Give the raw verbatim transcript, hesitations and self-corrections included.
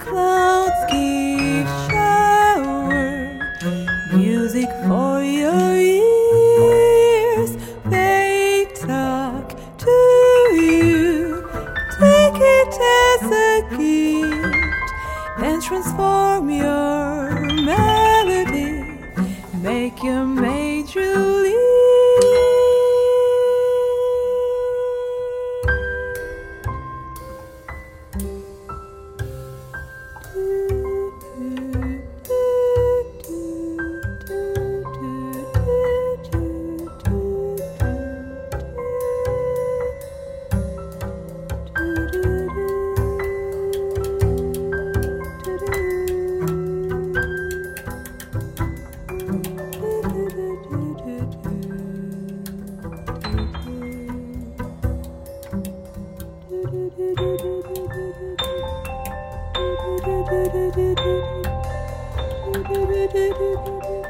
clouds give shower music for your ears. They talk to you. Take it as a gift and transform your melody. Make your major leap. Do do do do do do do do do do do do do.